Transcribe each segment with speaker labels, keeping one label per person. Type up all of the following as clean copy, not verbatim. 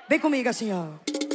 Speaker 1: Vem comigo assim, ó.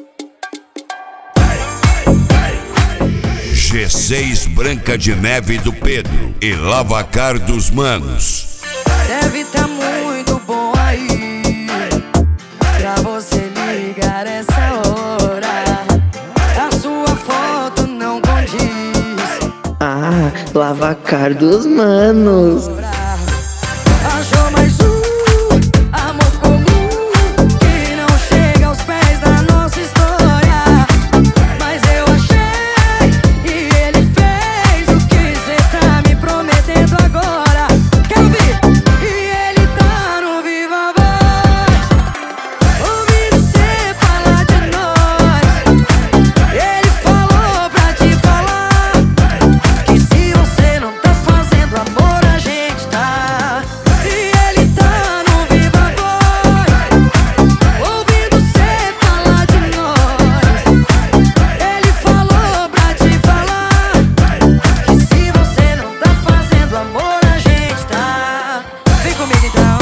Speaker 2: G6 Branca de Neve do Pedro e Lavacar dos Manos.
Speaker 1: Deve tá muito bom aí pra você ligar essa hora. A sua foto não condiz.
Speaker 3: Ah, Lavacar dos Manos.
Speaker 1: Achou mais amor comum que não chega aos pés da nossa história. Mas eu achei e ele fez o que cê tá me prometendo agora. Quer ouvir? E ele tá no Viva Voz, ouvindo cê falar de nós. Ele falou pra te falar que se você não tá fazendo amor, a gente tá. E ele tá no Viva Voz, ouvindo cê falar de nós. Ele falou pra te falar que se você não tá fazendo amor, a gente tá. Vem comigo então.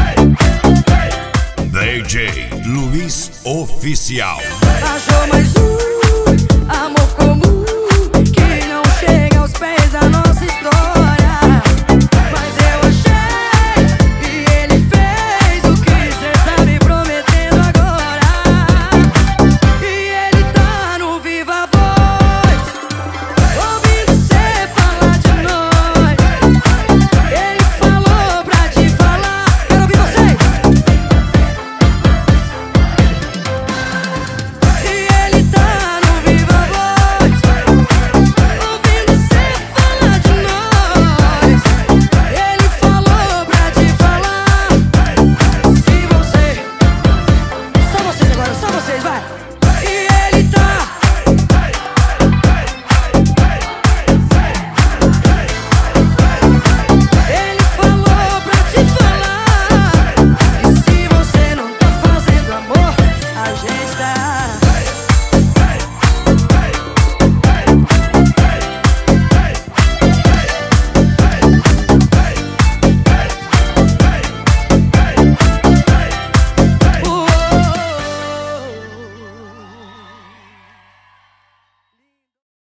Speaker 2: DJ Luiz Oficial.
Speaker 1: Achou mais